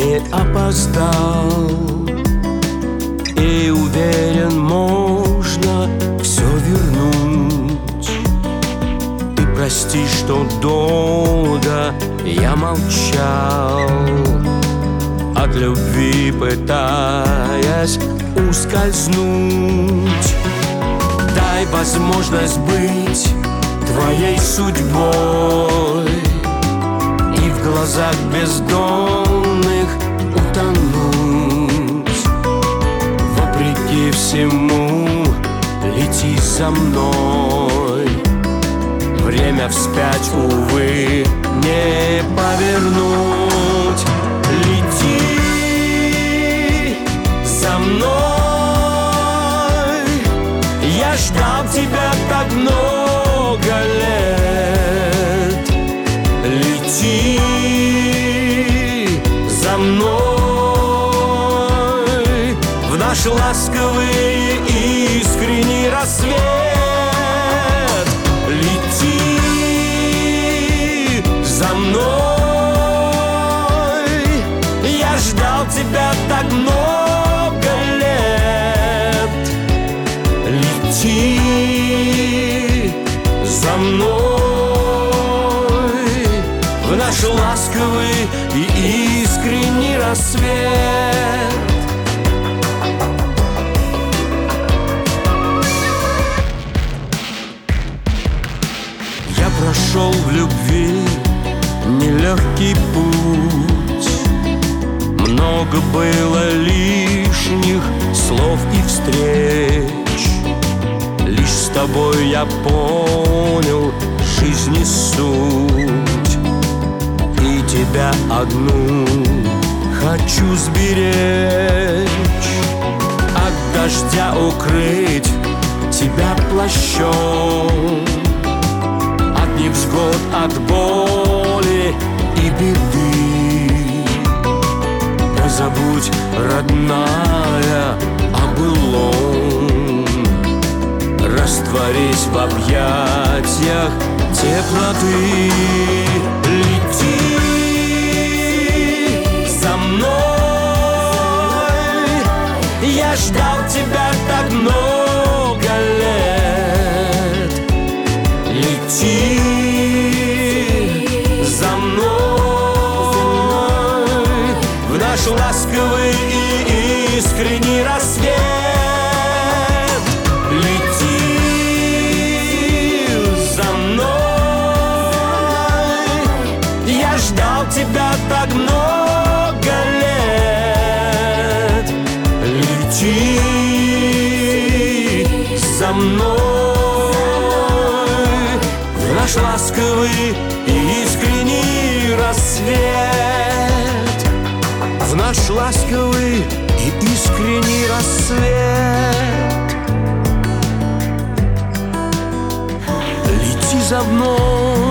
не опоздал. И уверен, можно все вернуть. И прости, что долго я молчал, от любви пытаясь ускользнуть. Дай возможность быть твоей судьбой и в глазах бездонных утонуть. Вопреки всему лети за мной. Время вспять, увы, не повернуть. Лети за мной. Я ждал тебя так много лет. Лети за мной в наш ласковый и искренний рассвет. Лети за мной. Я ждал тебя так много лет. Лети за мной в наш ласковый и искренний рассвет. Я прошел в любви нелегкий путь. Много было лишних слов и встреч. Лишь с тобой я понял жизни суть. И тебя одну хочу сберечь, от дождя укрыть тебя плащом, от невзгод, от боли и беды. Да забудь, родная, о былом, растворись в объятиях теплоты. Лети за мной. Я ждал тебя так много лет. Лети за мной в наш ласковый и искренний рассвет. Лети за мной. Я ждал тебя так много лет. Лети за мной в наш ласковый и искренний рассвет. В наш ласковый и искренний рассвет. Лети за мной.